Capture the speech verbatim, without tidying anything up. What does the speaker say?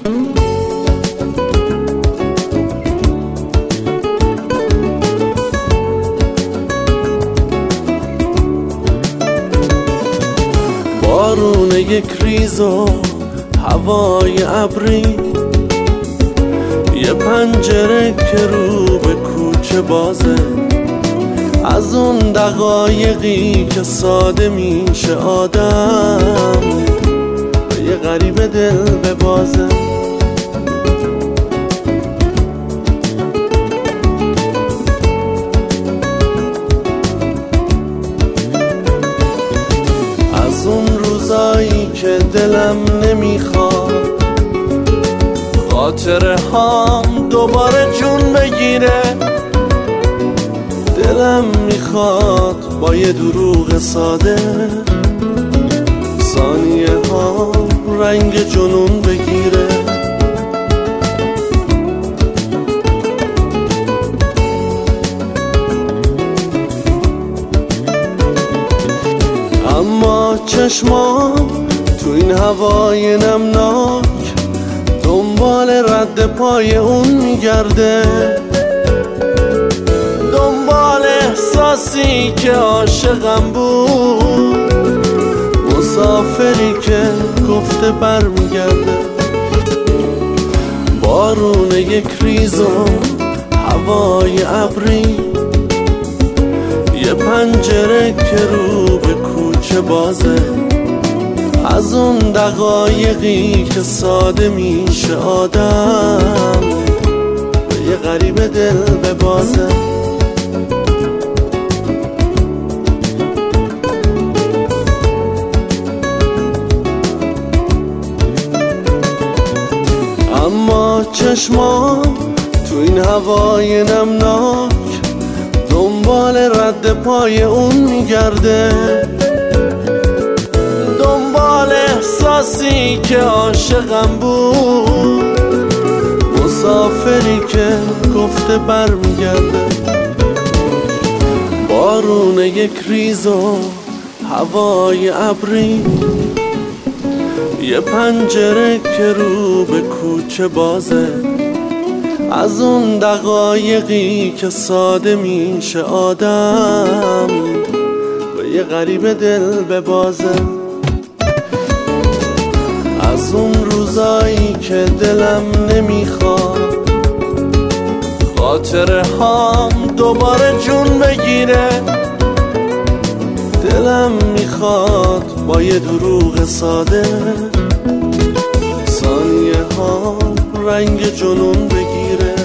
بارون یک ریز و هوای ابری، یه پنجره که رو به کوچه بازه، از اون دقایقی که ساده میشه آدم یه غریبه دل ببازه. از اون روزایی که دلم نمیخواد خاطره هام دوباره جون بگیره، دلم میخواد با یه دروغ ساده ثانیه ها رنگ جنون بگیره. اما چشمام تو این هوای نمناک دنبال رد پای اون میگرده، دنبال احساسی که عاشقم بود، مسافری که گفته برمیگرده. بارون یک ریز و هوای ابری، یه پنجره که رو به کوچه بازه، از اون دقایقی که ساده میشه آدم یه غریبه دل ببازه. اما چشمام تو این هوای نمناک دنبال رد پای اون میگرده، دنبال احساسی که عاشقم بود، مسافری که گفته برمیگرده. بارون یک ریز و هوای ابری، یه پنجره که رو به کوچه بازه، از اون دقایقی که ساده میشه آدم و یه غریبه دل ببازه. از اون روزایی که دلم نمیخواد خاطره هام دوباره جون بگیره، دلم میخواد با یه دروغ ساده ثانیه ها رنگ جنون بگیره.